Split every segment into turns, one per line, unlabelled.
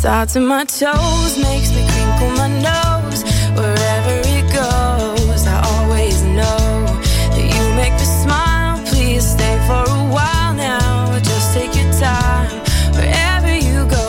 starts in my toes, makes me crinkle my nose. Wherever it goes, I always know that you make me smile. Please stay for a while now, just take your time wherever you go.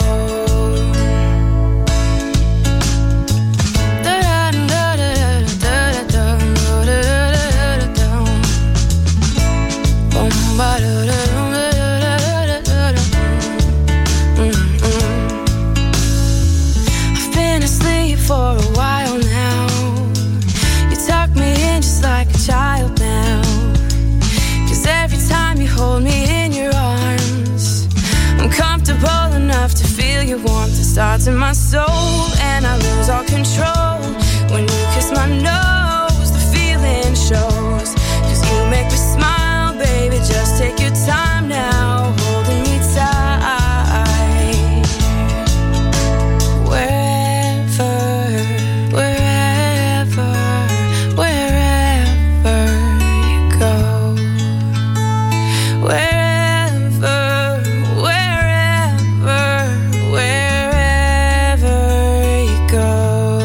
I've been asleep for a while now. You tuck me in just like a child now. 'Cause every time you hold me in your arms, I'm comfortable enough to feel your warmth. It starts in my soul and I lose all control. When you kiss my nose, the feeling shows. 'Cause you make me smile, baby, just take your time now, holding me tight. Wherever, wherever, wherever you go. Wherever, wherever, wherever you go.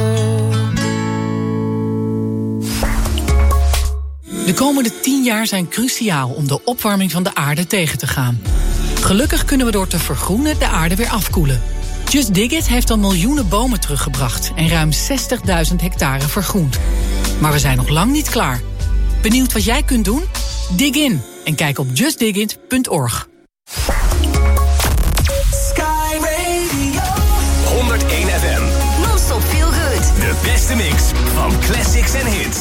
De komende 10 jaar zijn cruciaal om de opwarming van de aarde tegen te gaan. Gelukkig kunnen we door te vergroenen de aarde weer afkoelen. Just Dig It heeft al miljoenen bomen teruggebracht en ruim 60.000 hectare vergroend. Maar we zijn nog lang niet klaar. Benieuwd wat jij kunt doen? Dig in en kijk op justdigit.org.
Sky Radio
101 FM.
Non-stop feel good.
De beste mix van classics en hits.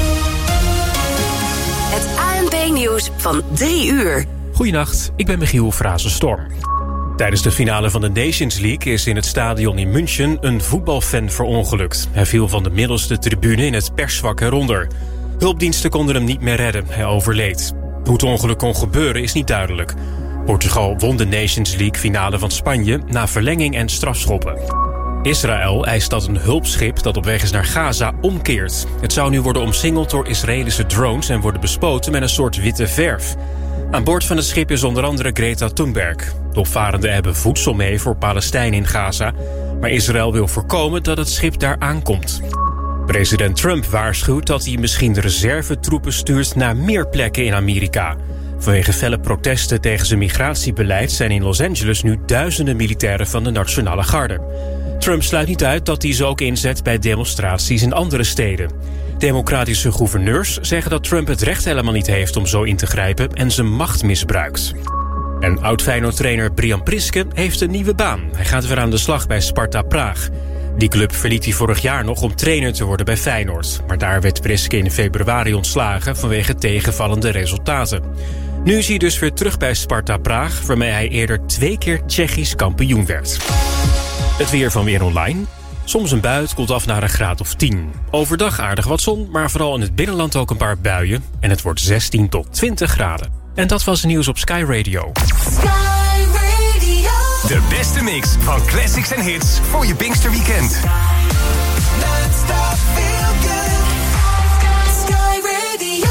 Het ANP-nieuws van 3 uur.
Goedenacht, ik ben Michiel Frazenstorm. Tijdens de finale van de Nations League is in het stadion in München een voetbalfan verongelukt. Hij viel van de middelste tribune in het persvak eronder. Hulpdiensten konden hem niet meer redden, hij overleed. Hoe het ongeluk kon gebeuren is niet duidelijk. Portugal won de Nations League finale van Spanje na verlenging en strafschoppen. Israël eist dat een hulpschip dat op weg is naar Gaza omkeert. Het zou nu worden omsingeld door Israëlische drones en worden bespoten met een soort witte verf. Aan boord van het schip is onder andere Greta Thunberg. De opvarenden hebben voedsel mee voor Palestijnen in Gaza, maar Israël wil voorkomen dat het schip daar aankomt. President Trump waarschuwt dat hij misschien de reservetroepen stuurt naar meer plekken in Amerika. Vanwege felle protesten tegen zijn migratiebeleid zijn in Los Angeles nu duizenden militairen van de Nationale Garde. Trump sluit niet uit dat hij ze ook inzet bij demonstraties in andere steden. Democratische gouverneurs zeggen dat Trump het recht helemaal niet heeft om zo in te grijpen en zijn macht misbruikt. En oud-Feyenoord-trainer Brian Priske heeft een nieuwe baan. Hij gaat weer aan de slag bij Sparta Praag. Die club verliet hij vorig jaar nog om trainer te worden bij Feyenoord. Maar daar werd Priske in februari ontslagen vanwege tegenvallende resultaten. Nu is hij dus weer terug bij Sparta Praag, waarmee hij eerder 2 keer Tsjechisch kampioen werd. Het weer van Weer Online. Soms een bui, het koelt af naar een graad of 10. Overdag aardig wat zon, maar vooral in het binnenland ook een paar buien. En het wordt 16 tot 20 graden. En dat was het nieuws op Sky Radio.
Sky Radio.
De beste mix van classics en hits voor je Pinksterweekend.
Non-stop feel good. Sky Radio.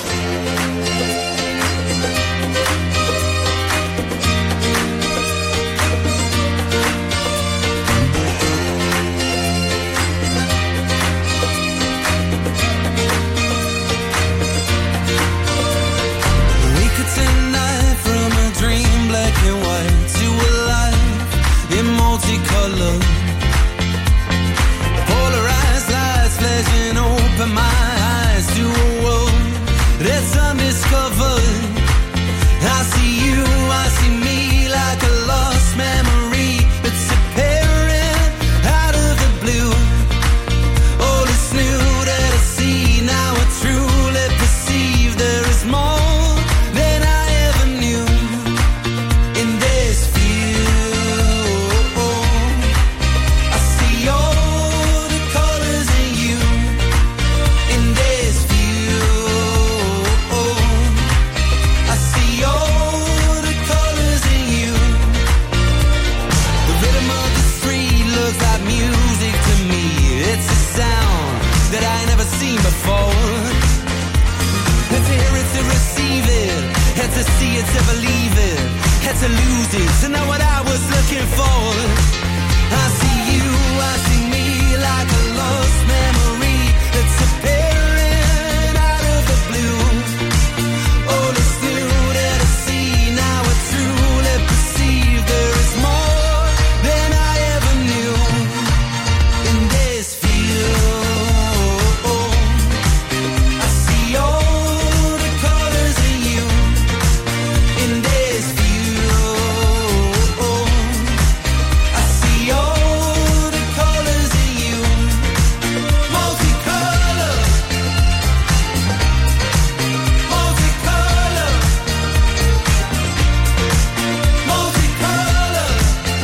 Multicolor, polarized lights flashing open my eyes to a world that's undiscovered. I see you, I see me like a lost memory that's appearing out of the blue. All is new that I see, now I truly perceive there is more than I ever knew in this view. To see it, to believe it, had to lose it, to know what I was looking for. I see you, I see me like a lost memory that's appearing out of the blue. All is new that I see, now I truly perceive there is more than I ever knew in this field. I see all the colors in you in this field. I see all the colors in you, multicolor, multicolor, multicolor.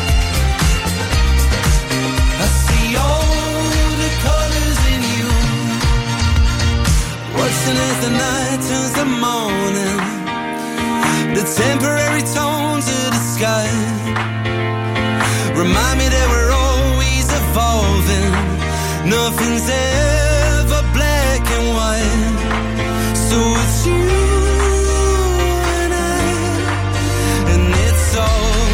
I see all the colors in you. Watching as the night turns to morning, the temporary tones of the sky remind me that we're always evolving. Nothing's ever black and white. So it's you and I, and it's all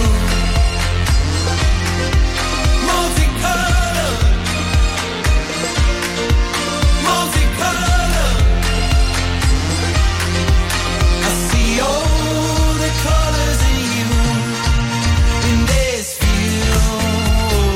multicolor, multicolor. I see all the colors in you in this field.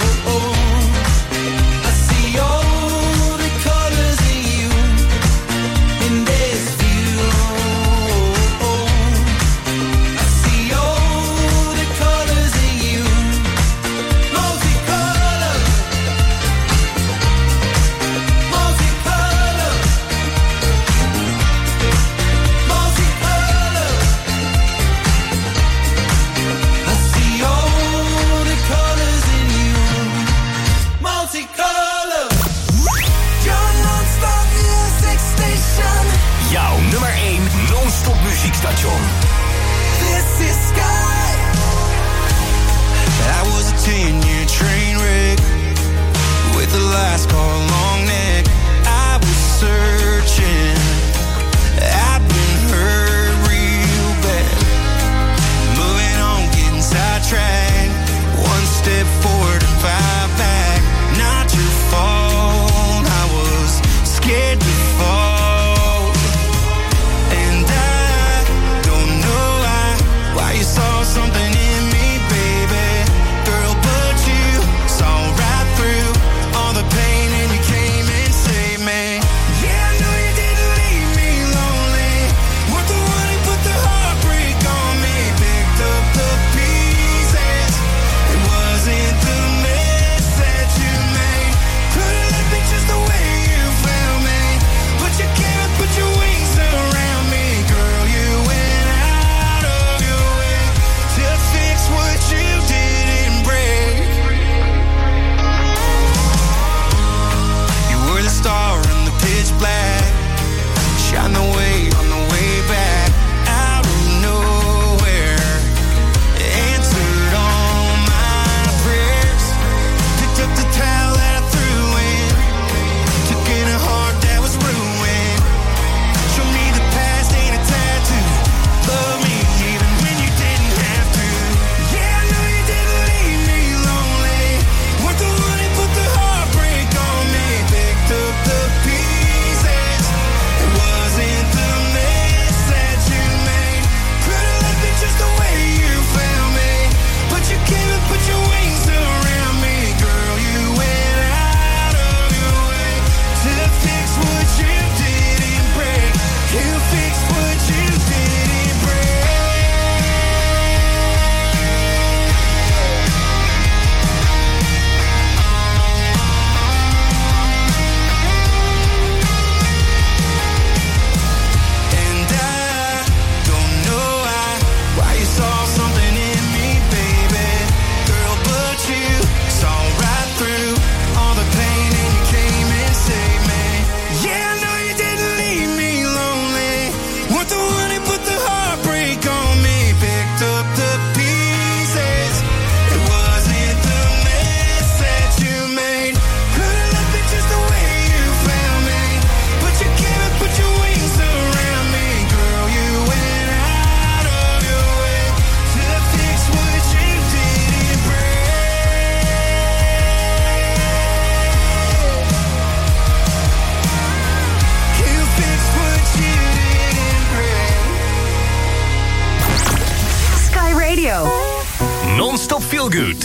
Non-Stop Feel Good.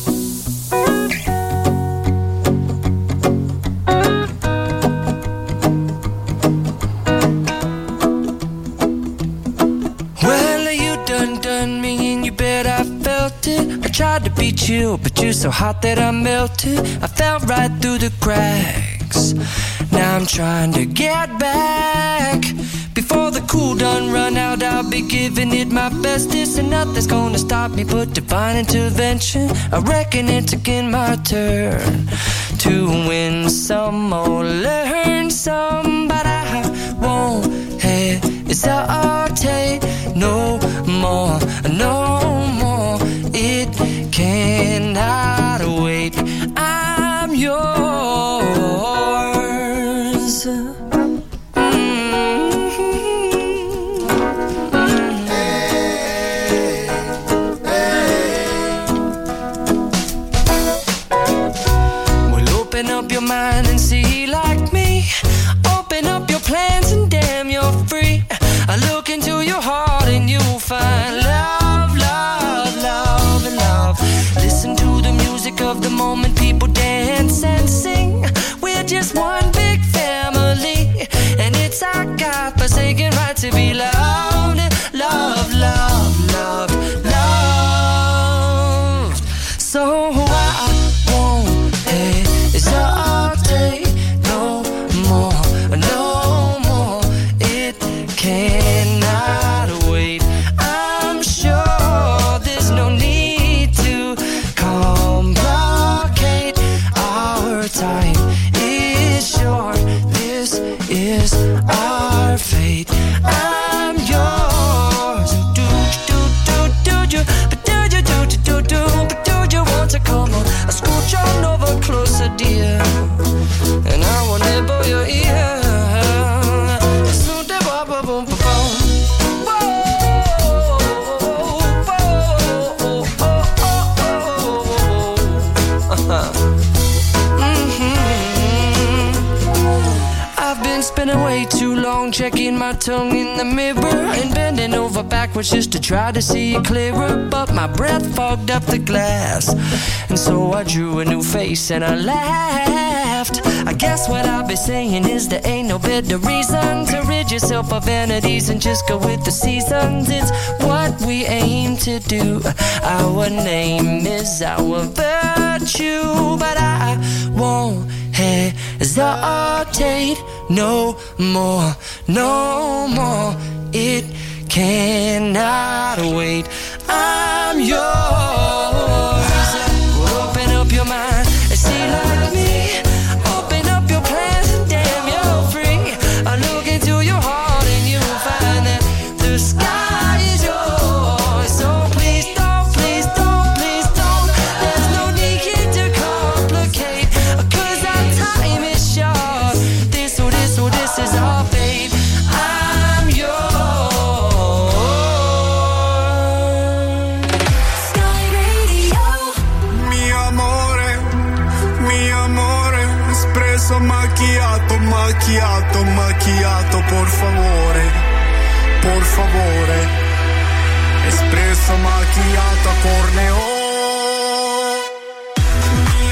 Tried to be chill, but you're so hot that I melted. I fell right through the cracks. Now I'm trying to get back. Before the cool done run out, I'll be giving it my bestest, and nothing's gonna stop me but divine intervention. I reckon it's again my turn to win some or learn some, but I won't hesitate no more, no more. It cannot wait. I'm yours. Well, open up your mind and see like me. Open up your plans and damn, you're free. I look into your heart and you'll find love, love, love, and love. Listen to the music of the moment, people dance and sing. We're just one big family, and it's our God-forsaken right to be loved, love, love, love, loved. So I won't hesitate no more, no more. It cannot wait. I'm sure there's no need to complicate. Our time is short. This is our fate. I'm yours. Do you, but do you, but do you want to come on? I scooch on over closer, dear, and I will nibble your ear. Spending way too long checking my tongue in the mirror and bending over backwards just to try to see it clearer, but my breath fogged up the glass, and so I drew a new face and I laughed. I guess what I'll be saying is there ain't no better reason to rid yourself of vanities and just go with the seasons. It's what we aim to do. Our name is our virtue, but I won't hesitate no more, no more. It cannot wait. I'm yours. Open up your mind and see like me. Open up your plans and damn, you're free. I look into your heart and you'll find that the sky is yours. So please don't, please don't, please don't. There's no need to complicate, 'cause our time is short. This is our fate. I'm yours.
Sky Radio.
Mi amore, espresso macchiato, macchiato, macchiato, por favore, por favore. Espresso macchiato, corneo. Mi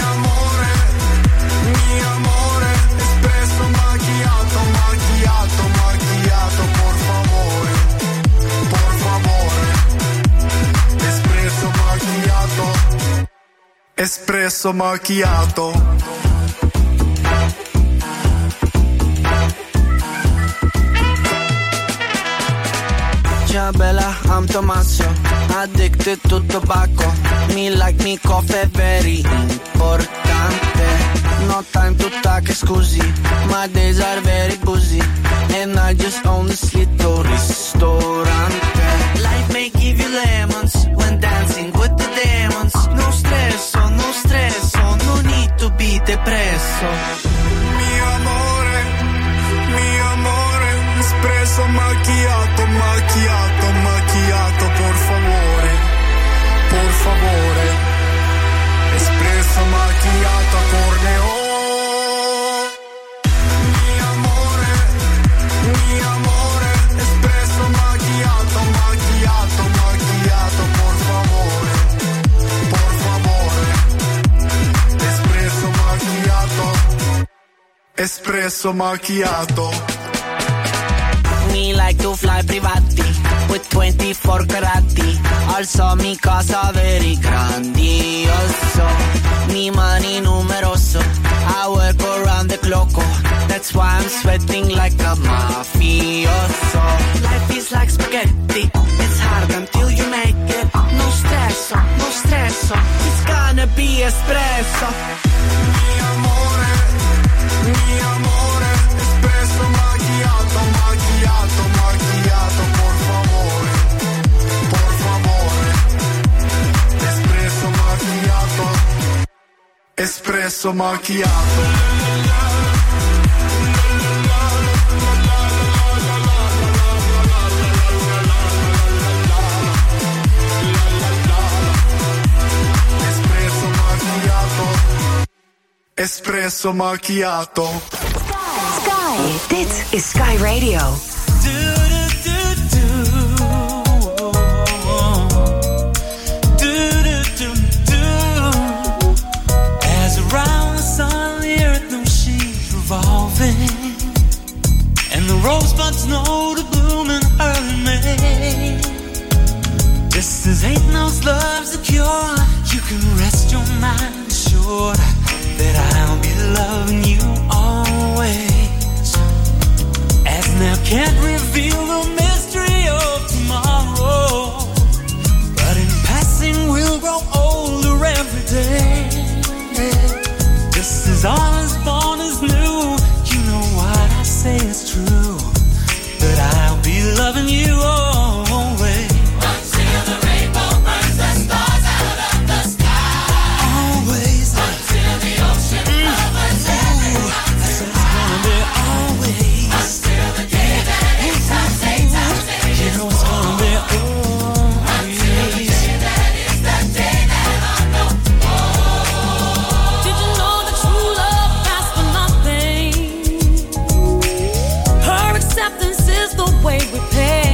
amore, espresso macchiato, macchiato, macchiato, por favore, por favore. Espresso macchiato, espresso macchiato.
Ciao Bella, I'm Tommaso, addicted to tobacco. Me like me coffee, very importante. No time to talk, scusi, my days are very busy, and I just own this little ristorante. Life may give you lemons when dancing with the demons. No stress, no need to be depresso.
Mi amore, espresso macchiato, macchiato, macchiato, por favore, por favore. Espresso macchiato, corneo. Mi amore, espresso macchiato, macchiato, macchiato, por favore, espresso macchiato.
Me like to fly privati with 24 carati. Also mi casa very grandioso. Mi mani numeroso. I work around the clock. That's why I'm sweating like a mafioso. Life is like spaghetti. It's hard until you make it. No stresso, no stresso. It's gonna be espresso.
Mi amore, espresso macchiato, macchiato, macchiato, por favore, por favore. Espresso macchiato, espresso macchiato. Espresso macchiato.
Sky. Dit is Sky Radio.
As around the sun, the earth knows she's revolving, and the rosebuds know to bloom in early May. Just as ain't no love's a cure, you can rest your mind assured that I'll be loving you always. As now can't reveal the mystery of tomorrow, but in passing we'll grow older every day. Just as all is born is new, you know what I say is true, that I'll be loving you always. Until the rainbow burns the stars out of the sky. Always. Until the ocean covers every mountain. That's gonna be always. Until the day that it turns, you know it's gonna be always. Until the day that is the day that I know.
Did you know that true love lasts for nothing? Her acceptance is the way we pay.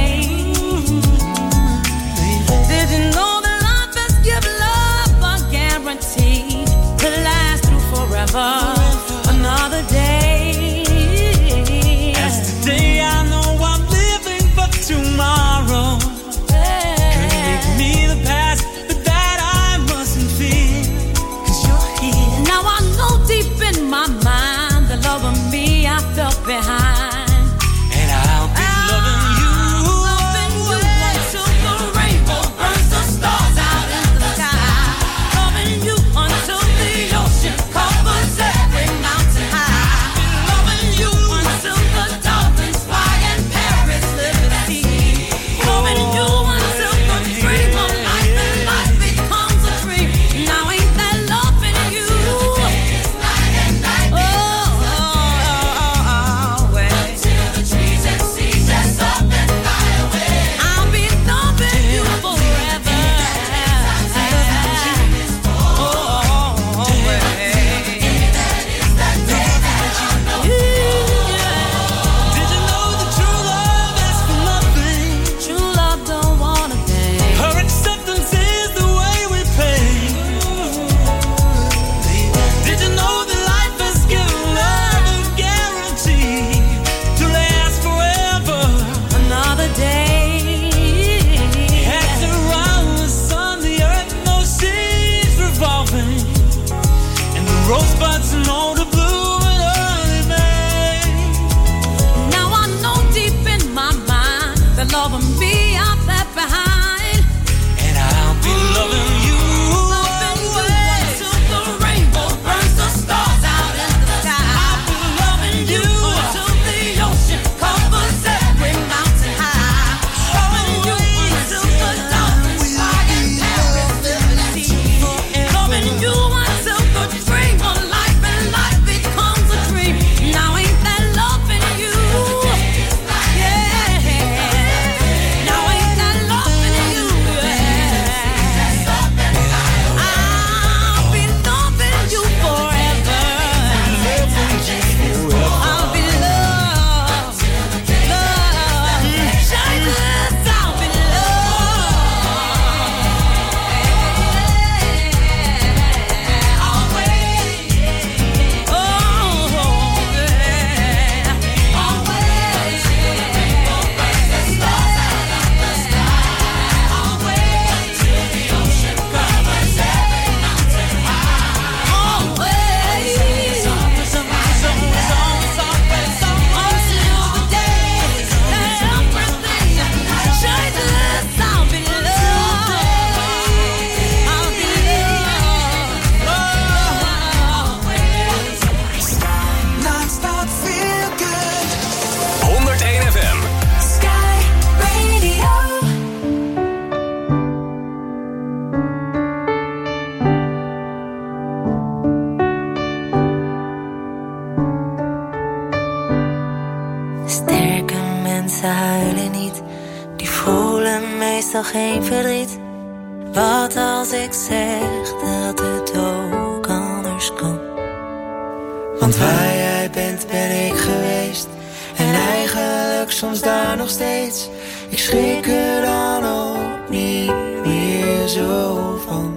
Did you know that life has given love a guarantee to last through forever? Another day.
As today I know I'm living for tomorrow. Could make me the past, but that I mustn't fear, 'cause you're here.
Now I know deep in my mind the love of me I felt behind.
And I'll be loving you.
Loving you until the rainbow burns the stars out in the sky. Loving you until the ocean covers every mountain high. Loving you until the dolphins fly and Paris live at sea. Loving you until the dream of life and life becomes a dream. Now ain't that loving you? Oh, well.
Sterke mensen huilen niet, die voelen meestal geen verdriet. Wat als ik zeg dat het ook anders kan? Want waar jij bent ben ik geweest, en eigenlijk soms daar nog steeds. Ik schrik er dan ook niet meer zo van.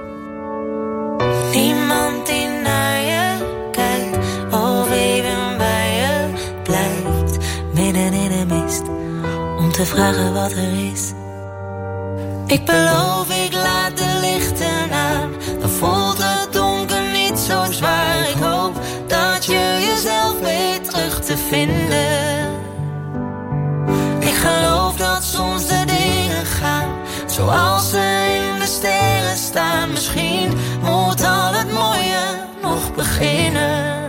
Niemand die naar je kijkt of even bij je blijft, midden in de mist, om te vragen wat er is. Ik beloof, ik laat de lichten aan, dan voelt het donker niet zo zwaar. Ik hoop dat je jezelf weet terug te vinden. Ik geloof dat soms de dingen gaan zoals ze in de sterren staan. Misschien moet al het mooie nog beginnen.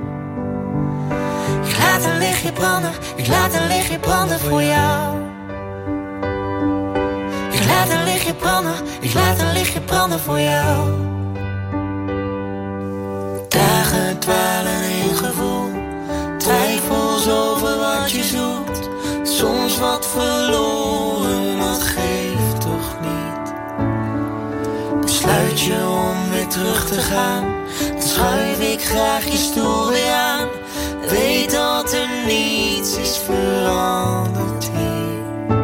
Ik laat een lichtje branden, ik laat een lichtje branden voor jou. Ik laat een lichtje branden, ik laat een lichtje branden voor jou. Dagen dwalen in gevoel, twijfels over wat je zoekt. Soms wat verloren, dat geeft toch niet. Besluit je om weer terug te gaan, dan schuif ik graag je stoel weer aan. Weet dat er niets is veranderd hier.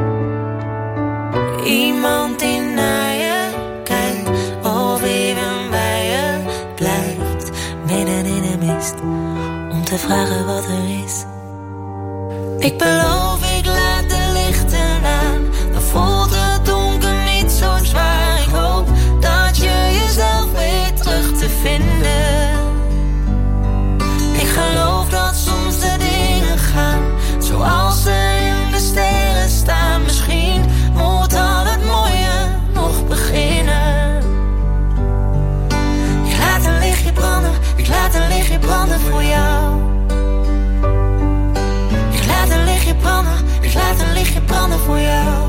Iemand die naar je kijkt of even bij je blijft, midden in de mist, om te vragen wat er is. Ik beloof, ik laat de lichten aan, dan voelt het donker niet zo zwaar. Ik hoop dat je jezelf weet terug te vinden. Ik geloof dat soms de dingen gaan zoals ze in de sterren staan. Misschien moet al het mooie nog beginnen. Ik laat een lichtje branden, ik laat een lichtje branden voor jou. Ik laat een lichtje branden, ik laat een lichtje branden voor jou.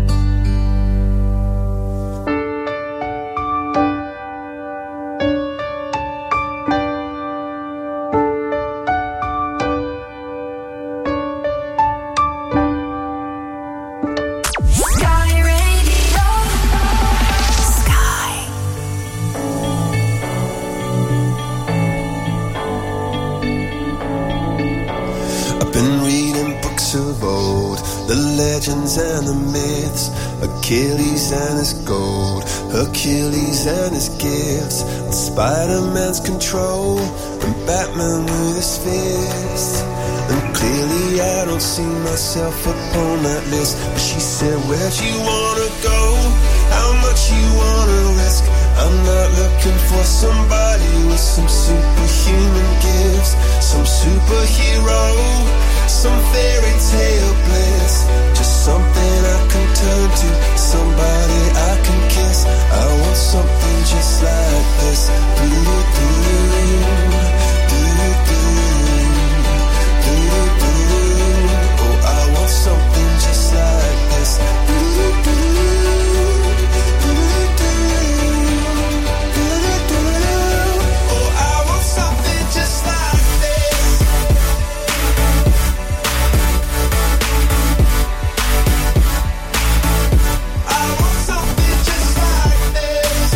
Legends and the myths, Achilles and his gold, Hercules and his gifts, and Spider-Man's control, and Batman with his fists. And clearly I don't see myself upon that list. But she said, where'd you wanna go? How much you wanna risk? I'm not looking for somebody with some superhuman gifts, some superhero, some fairy tale bliss. Just something I can turn to, somebody I can kiss. I want something just like this. Oh, I want something just like this. Oh, I want something just like this. I want something just like this.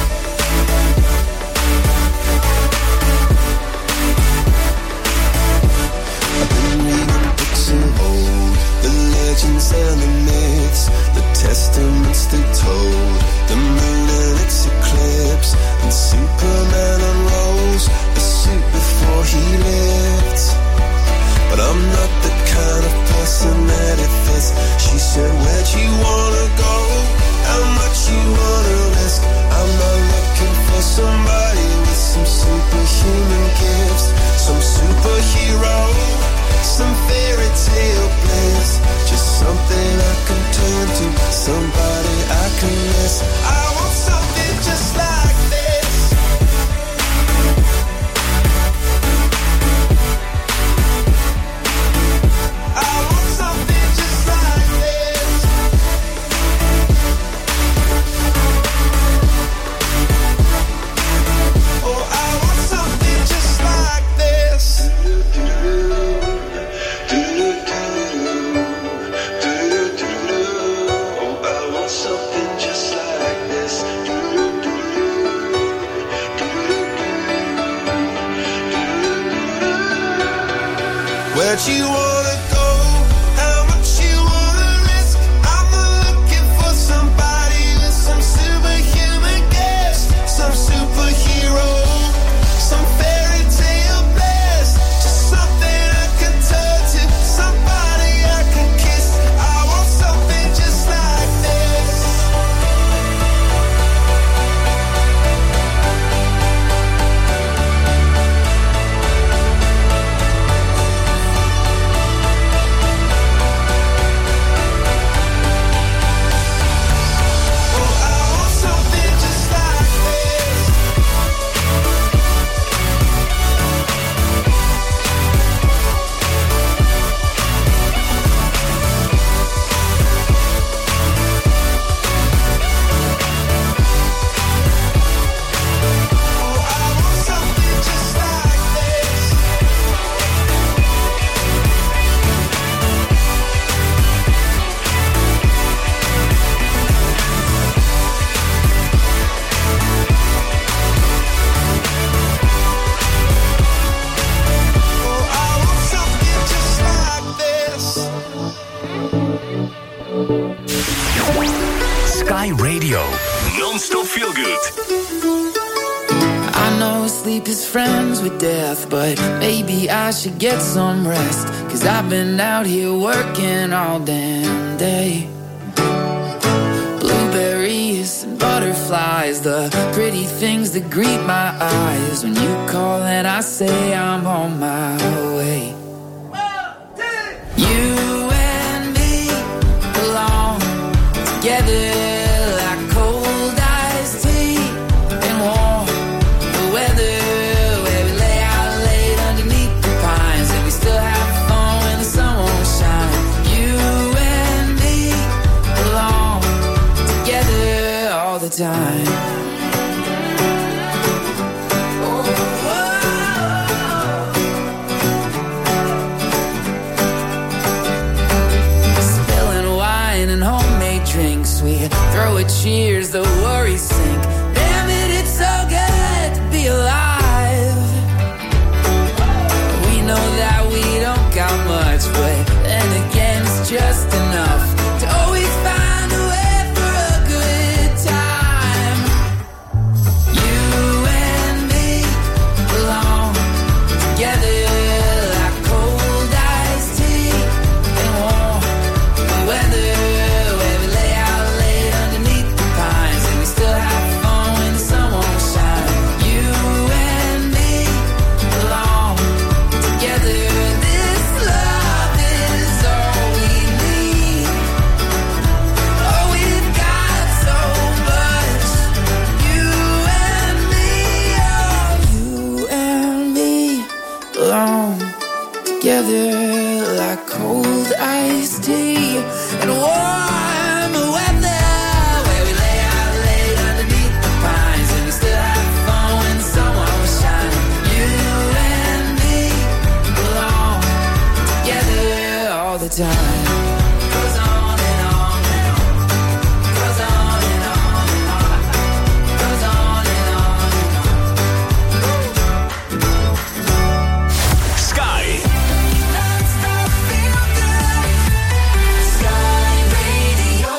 I've been reading books of old, the legends and the myths, the testaments they told, the moon and its eclipse, and Superman unrolls a suit before he lived. But I'm not the kind of person that it fits. She said, where'd you wanna go? How much you wanna risk? I'm not looking for somebody with some superhuman gifts, some superhero, some fairy tale bliss. Just something I can turn to, somebody I can miss. I want something just like this. I want something just like this. Oh, I want something just like this. wanna go, how much you wanna risk. I'm not looking for somebody with some superhuman gifts, some superhero, some fairy tale bliss, just something I can turn to, somebody I can kiss. I want something just like this. Oh, I want something just like this. Oh, I want something just like this. Oh, I want something just like this.
Sky Radio. Non-stop feel good.
I know sleep is friends with death, but maybe I should get some rest. 'Cause I've been out here working all damn day. Blueberries and butterflies, the pretty things that greet my eyes. When you call and I say I'm on my way. You and me belong together like cold iced tea and warm weather, where we lay out late underneath the pines and we still have fun when the sun won't shine. You and me belong together all the time. Spilling wine and homemade drinks, we throw a cheers, the worries sink. Damn it, it's so good to be alive. We know that we don't got much, but then again it's just enough to always find a way for a good time. You and me belong together like cold iced tea and warm weather, where we lay out late underneath the pines and we still have fun when the sun won't shine. You and me belong together. This love is all we need. Oh, we've got so much. You and me, oh, you and me belong together like cold iced tea and warm weather, where we lay out late underneath the pines and we still have fun when the sun won't shine. You and me belong together all the time. Goes on and on and on. Goes on and on and on. Goes on and on and on.
Sky.
Sky Radio.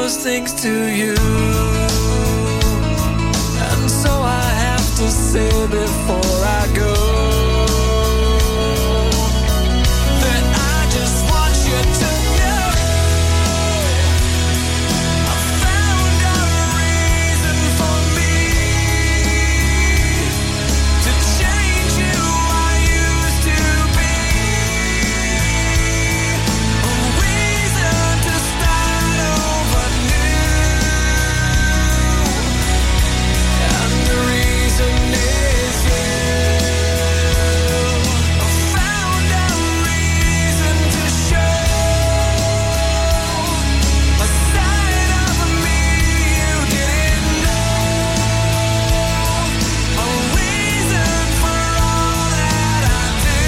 those things to you. And so I have to say before I go that I just want you to know I found a reason for me to change who I used to be. A reason to start over new. And the reason is you. I found a reason to show a side of me you didn't know. A reason for all that I do.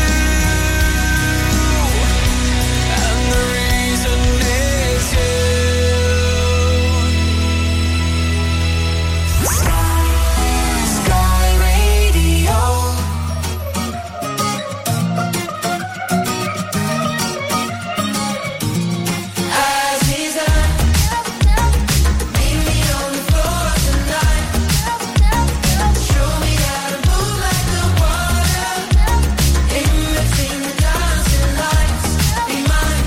And the reason is you. Sky Radio. Aziza, meet me on the floor tonight. Show me how to move like the water. In between the dancing lights. Be mine,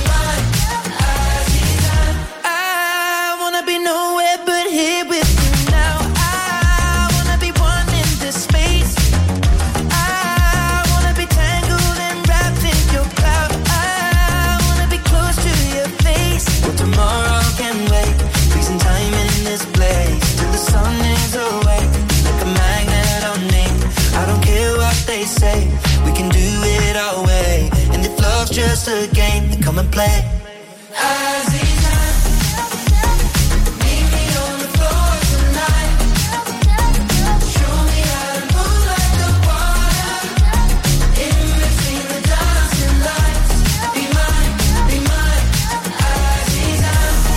Aziza. I wanna be nowhere but here with you now. I wanna be one in this space. I wanna be tangled and wrapped in your cloud. I wanna be close to your face. Well, tomorrow can wait. Freezing time in this place till the sun is away. Like a magnet on me. I don't care what they say. We can do it our way. And if love's just a game, then come and play. Aziza, meet me on the floor tonight. Show me how to move like the water. In between the dancing lights. Be mine, Aziza.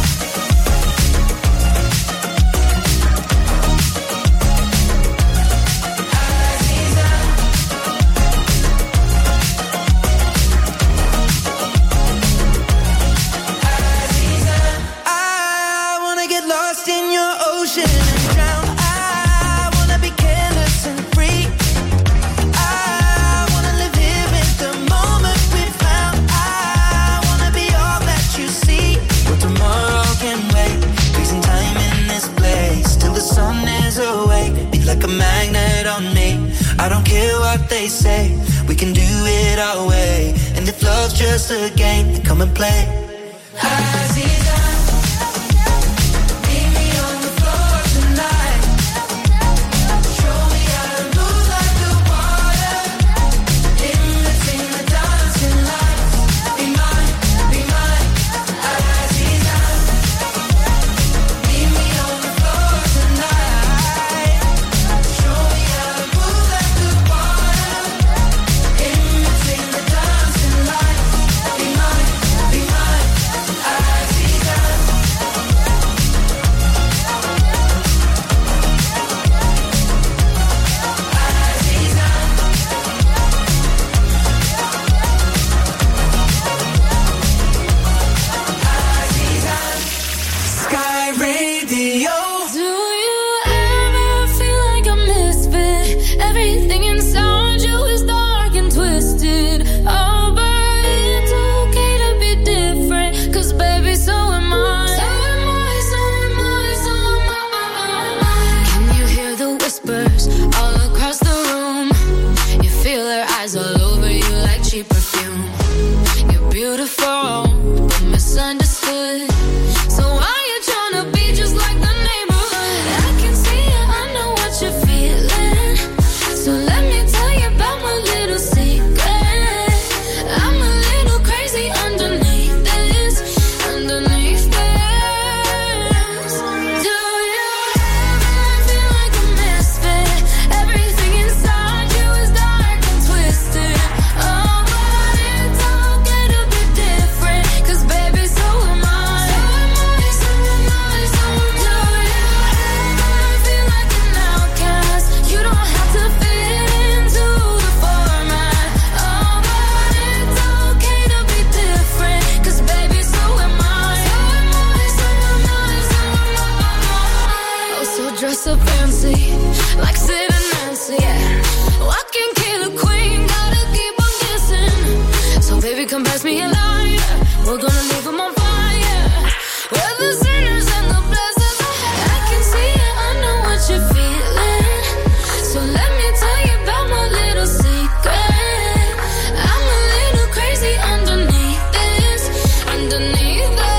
I wanna get lost in your ocean and drown. I wanna be careless and free. I wanna live here with the moment we found. I wanna be all that you see. But tomorrow can wait. Freezing time in this place till the sun is awake. Be like a magnet on me. I don't care what they say. We can do it our way. And if love's just a game, then come and play. Aziza, meet me on the floor tonight. Show me how to move like the water. In between the dancing lights. Be mine, Aziza. Meet me on the floor tonight. Show me how to move like the water. In between the dancing lights. Be mine, Aziza.
so fancy, like Sid and Nancy, yeah. Oh, I can kill a queen, gotta keep on kissing. So baby, come pass me a line, we're gonna leave them on fire. We're the sinners and the blessings. I can see it, I know what you're feeling. So let me tell you about my little secret. I'm a little crazy underneath this, underneath this.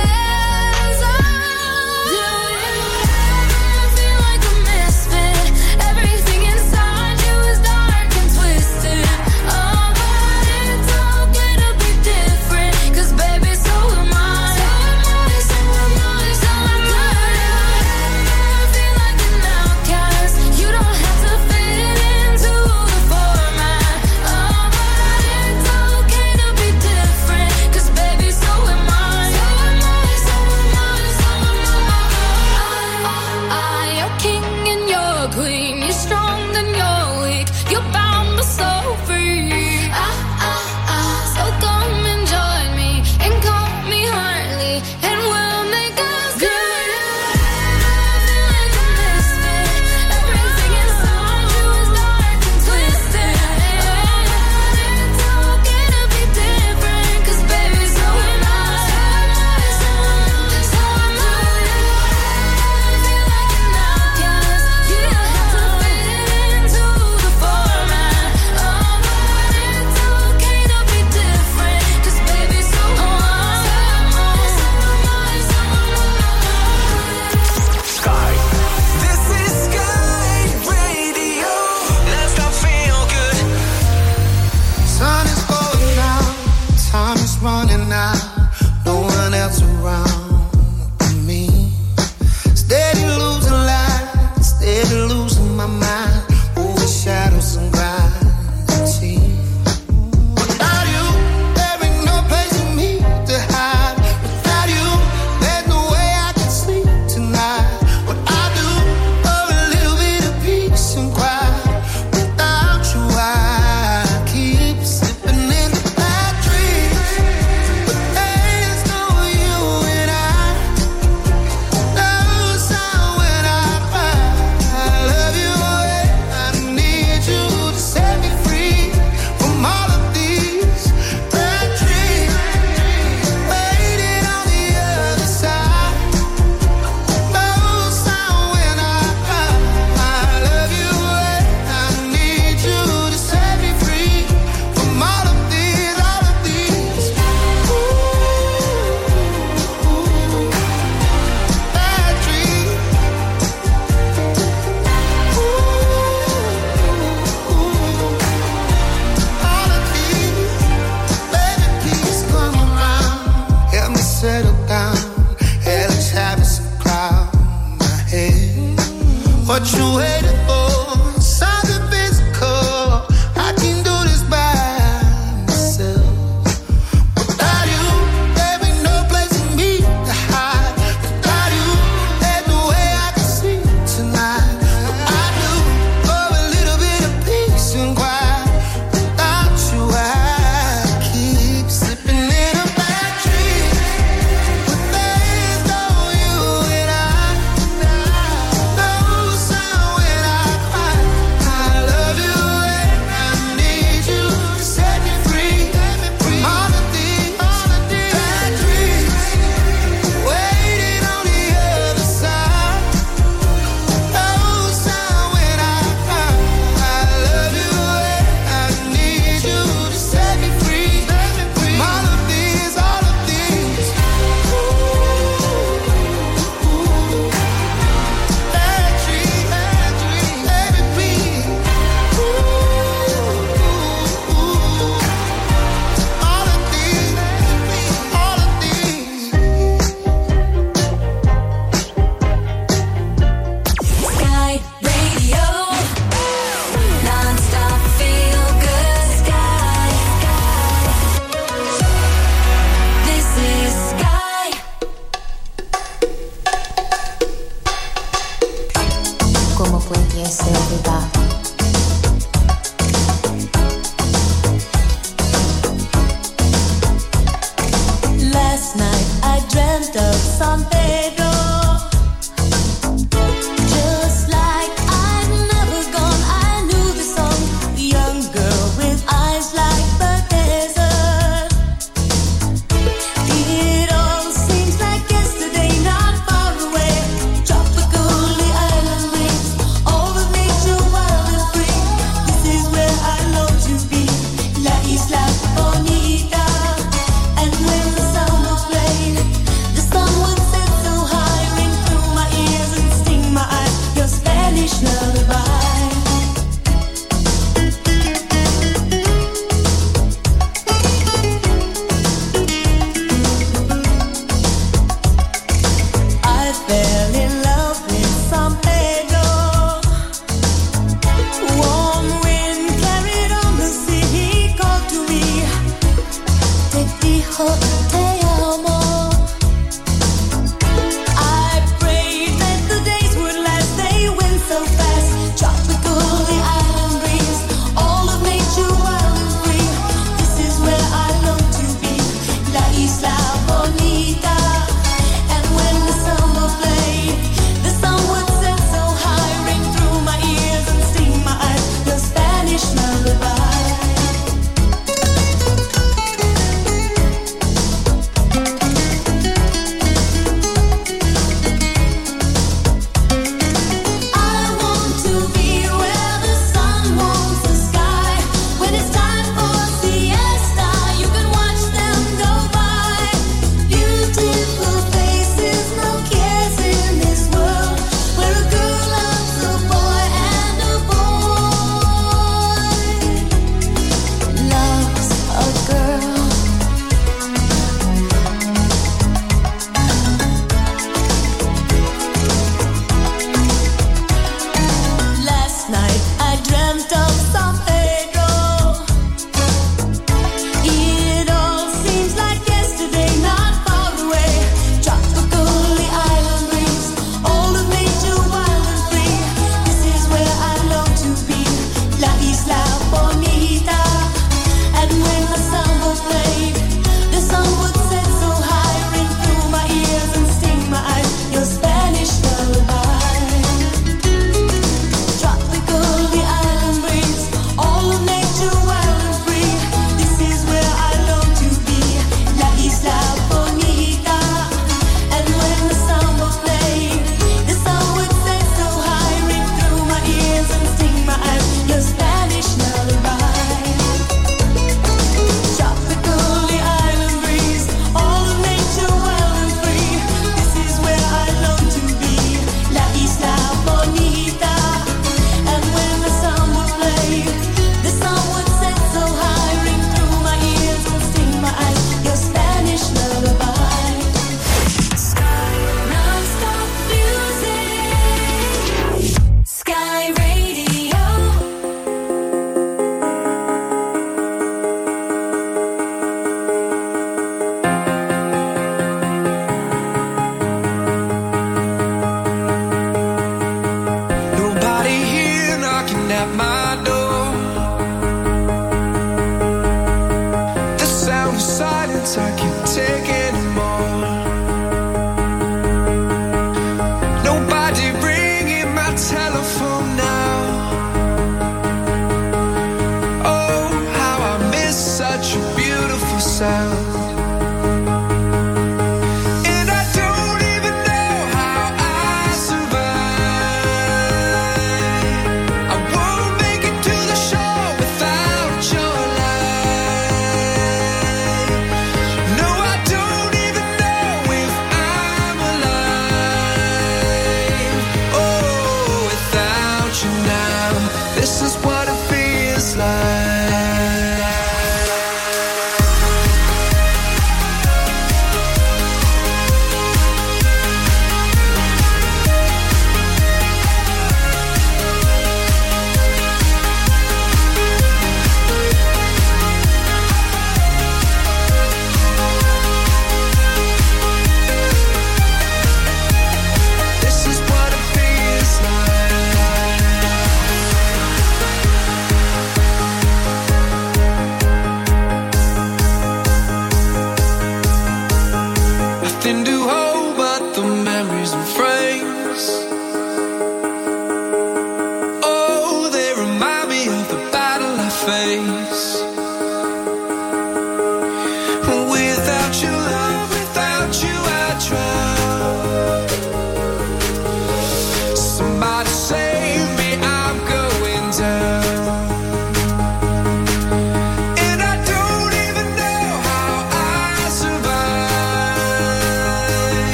San Pedro, just like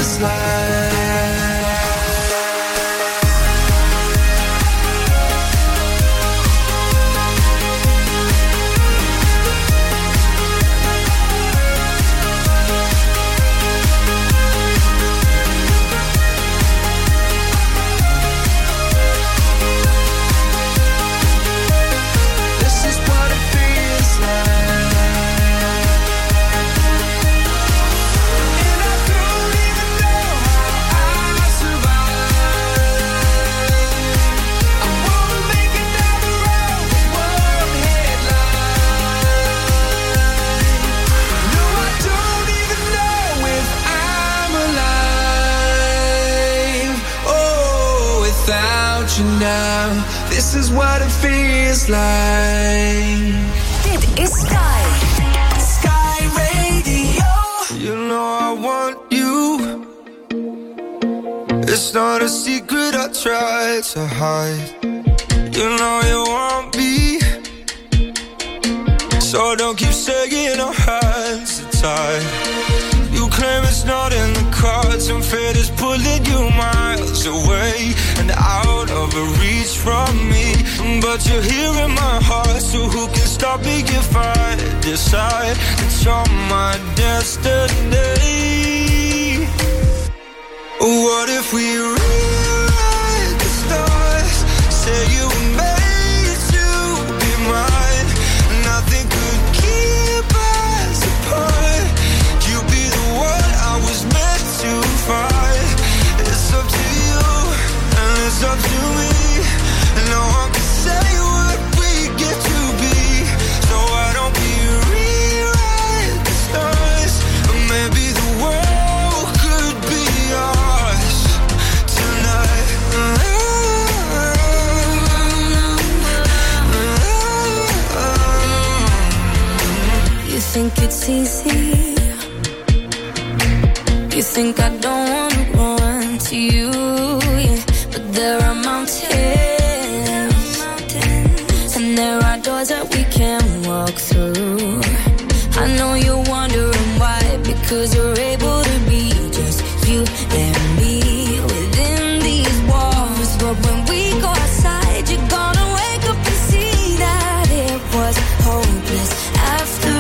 feels like. Now, this is what it feels like.
Dit is Sky.
Sky Radio. You know I want you. It's not a secret I try to hide. You know you want me. So don't keep saying our hands are tied. You claim it's not in the cards, and fate is pulling you miles away and out of reach from me. But you're here in my heart, so who can stop me if I decide that you're my destiny? What if we rewrite the stars? Say you were made to be mine. Nothing could keep us apart. You'd be the one I was meant to find. It's up to you, and it's up to me. No one can say what we get to be. So why don't we rewrite the stars? Or maybe the world could be ours tonight.
You think it's easy? You think I don't wanna run to you, yeah. But there are mountains, and there are doors that we can walk through. I know you're wondering why, because you're able to be just you and me within these walls. But when we go outside, you're gonna wake up and see that it was hopeless after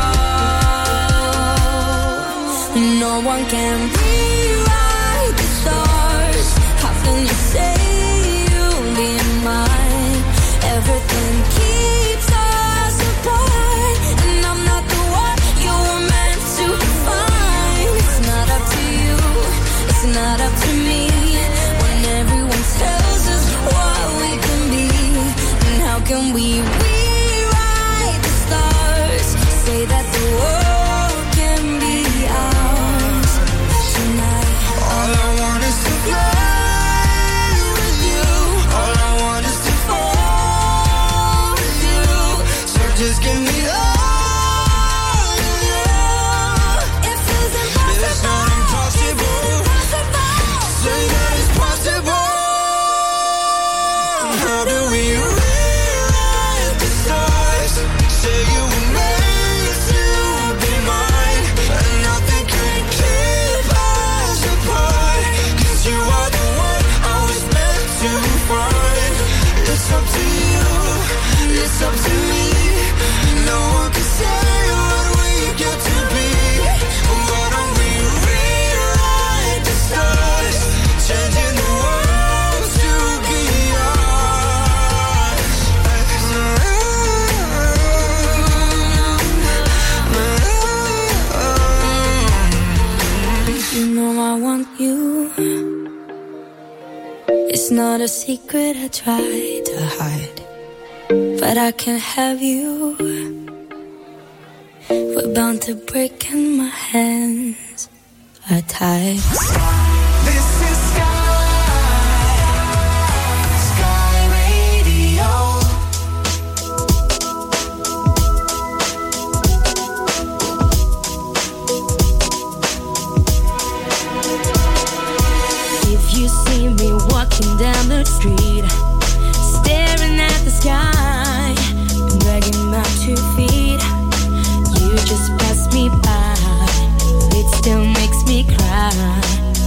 all. No one can rewrite the stars. How can you say you'll be mine? Everything keeps us apart, and I'm not the one you were meant to find. It's not up to you, it's not up to me. When everyone tells us what we can be, and how can we rewrite the stars? Say that the world can be ours tonight.
All I want is to fly with you. All I want is to fall with you. So just give me all of you.
It feels impossible.
It's not impossible. Say that it's possible. How do we rewrite the stars? Say you were made to be mine, and nothing can keep us apart. 'Cause you are the one I was meant to find. It's up to you, it's up to me. No one can say what we get to be. Why don't we rewrite the stars? Changing the world to be ours.
You know I want you. It's not a secret I try to hide, but I can have you. We're bound to break and my hands are tied.
This is Sky Radio.
If you see me walking down the street, staring at the sky, dragging my 2 feet, you just pass me by. It still makes me cry.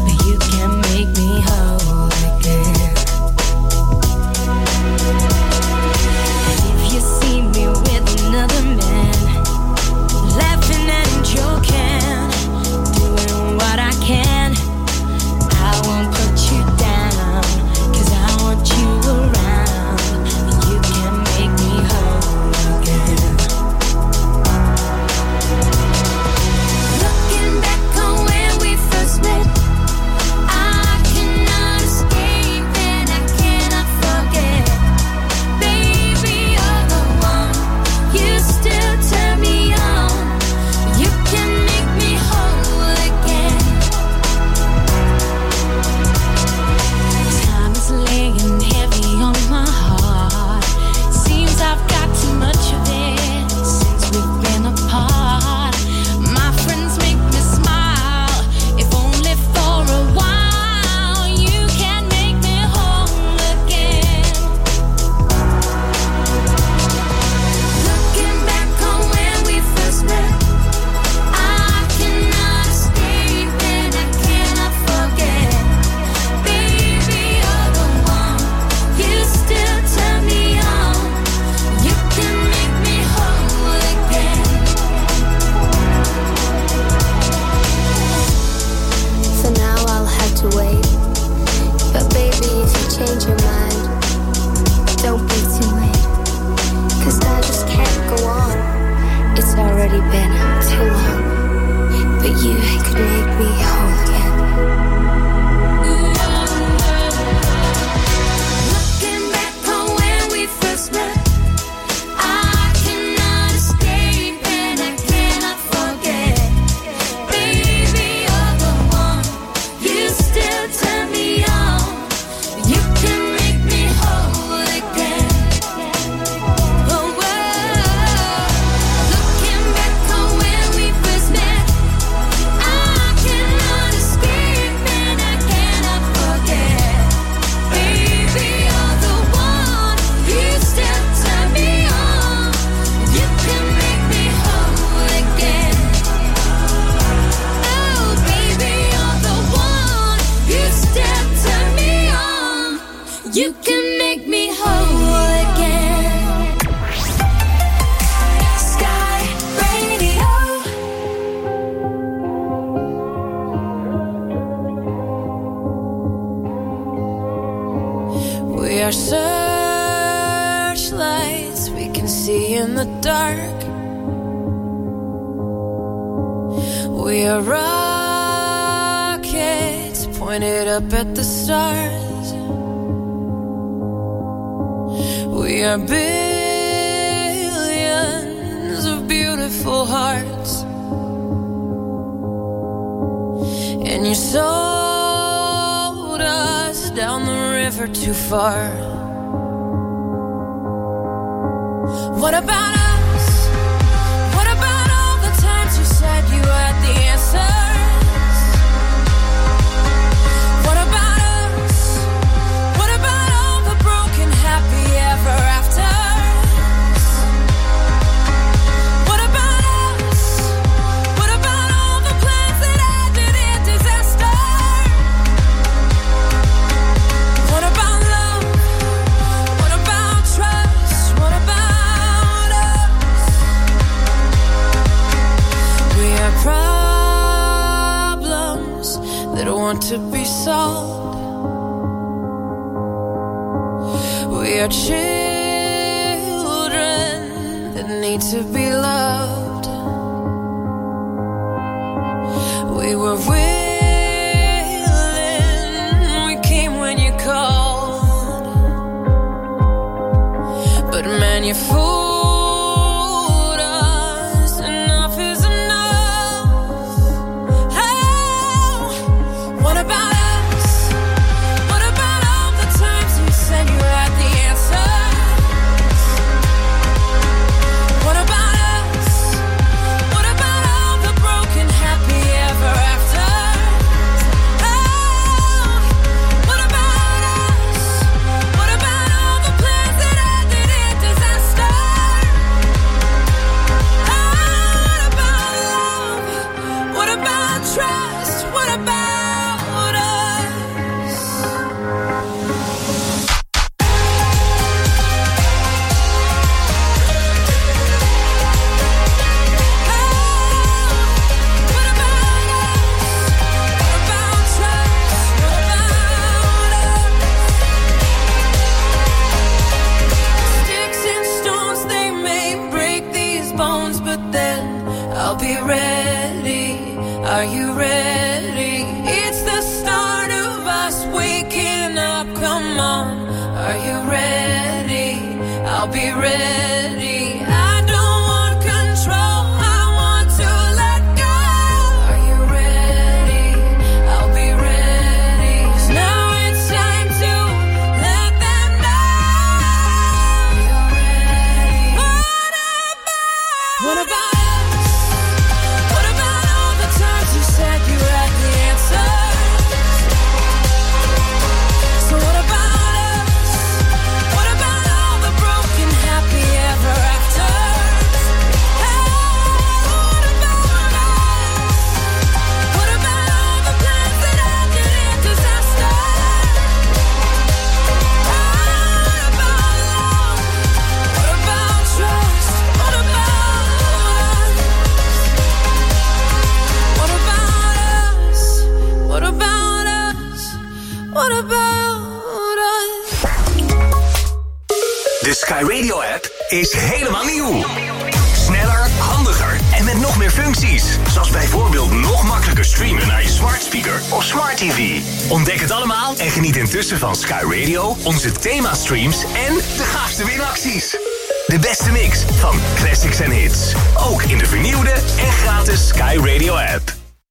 You can make me whole again. Sky Radio. We are searchlights we can see in the dark. We are rockets pointed up at the stars. We are billions of beautiful hearts. And you sold us down the river too far. What about us? What about all the times you said you had the answers? What about us? What about all the broken happy ever afters? What about us? What about all the plans that ended in disaster? What about love? What about trust? What about us? We are problems that want to be solved. We are children that need to be loved. We were willing, we came when you called. But man, you fooled us. Enough is enough. Oh, what about us? What about all the times you said you had the answers? What about us? What about all the broken happy ever afters? Oh, what about us? What about all the plans that ended in disaster? Oh, what about love? What about trust? What about us? What about trust? What about us? Sticks and stones, they may break these bones, but then I'll be ready. Are you ready? It's the start of us waking up. Come on, are you ready? I'll be ready. I don't want control, I want to let go. Are you ready? I'll be ready. 'Cause now it's time to let them know you're ready. What about us? What about all the times you said you had the answers? So what about us? What about all the broken happy ever afters? Hey, what about us? What about all the plans that ended in disaster? What about love? What about trust? What about us? What about us? What about us? What about us?
De Sky Radio app is helemaal nieuw. Sneller, handiger en met nog meer functies. Zoals bijvoorbeeld nog makkelijker streamen naar je smart speaker of smart TV. Ontdek het allemaal en geniet intussen van Sky Radio, onze themastreams en de gaafste winacties. De beste mix van classics en hits. Ook in de vernieuwde en gratis Sky Radio app.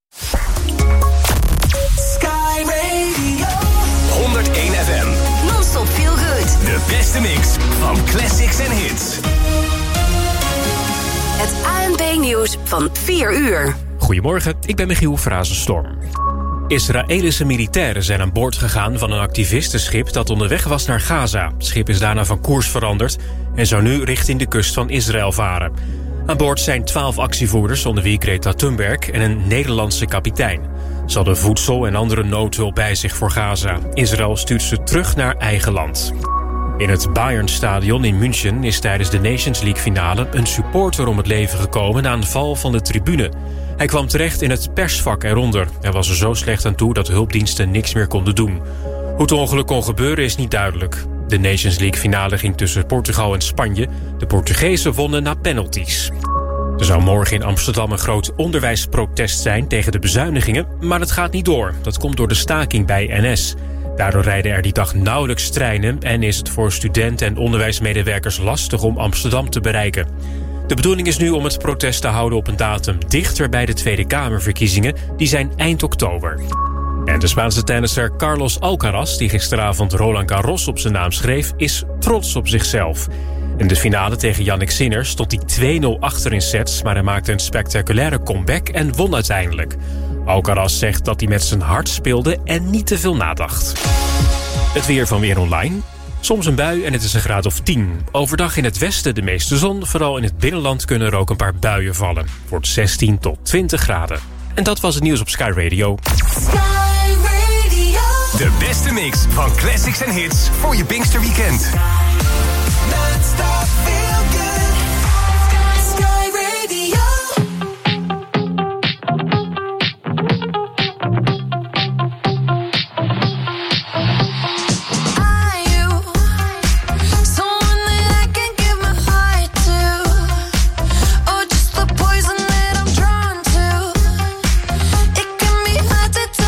Sky Radio.
101 FM.
Non-stop feel good.
De beste mix van classics en hits.
Het ANP-nieuws van 4 uur.
Goedemorgen, ik ben Michiel Frazenstorm. Israëlische militairen zijn aan boord gegaan van een activistenschip dat onderweg was naar Gaza. Het schip is daarna van koers veranderd en zou nu richting de kust van Israël varen. Aan boord zijn 12 actievoerders, onder wie Greta Thunberg en een Nederlandse kapitein. Ze hadden voedsel en andere noodhulp bij zich voor Gaza. Israël stuurt ze terug naar eigen land. In het Bayern-stadion in München is tijdens de Nations League-finale een supporter om het leven gekomen na een val van de tribune. Hij kwam terecht in het persvak eronder. Hij was er zo slecht aan toe dat hulpdiensten niks meer konden doen. Hoe het ongeluk kon gebeuren is niet duidelijk. De Nations League-finale ging tussen Portugal en Spanje. De Portugezen wonnen na penalties. Er zou morgen in Amsterdam een groot onderwijsprotest zijn tegen de bezuinigingen, maar het gaat niet door. Dat komt door de staking bij NS. Daardoor rijden er die dag nauwelijks treinen en is het voor studenten en onderwijsmedewerkers lastig om Amsterdam te bereiken. De bedoeling is nu om het protest te houden op een datum dichter bij de Tweede Kamerverkiezingen. Die zijn eind oktober. En de Spaanse tennisser Carlos Alcaraz, die gisteravond Roland Garros op zijn naam schreef, is trots op zichzelf. In de finale tegen Jannik Sinner stond hij 2-0 achter in sets, maar hij maakte een spectaculaire comeback en won uiteindelijk. Alcaraz zegt dat hij met zijn hart speelde en niet te veel nadacht. Het weer van Weer Online. Soms een bui en het is een graad of 10. Overdag in het westen de meeste zon. Vooral in het binnenland kunnen er ook een paar buien vallen. Het wordt 16 tot 20 graden. En dat was het nieuws op Sky Radio.
Sky Radio.
De beste mix van classics en hits voor je Pinksterweekend.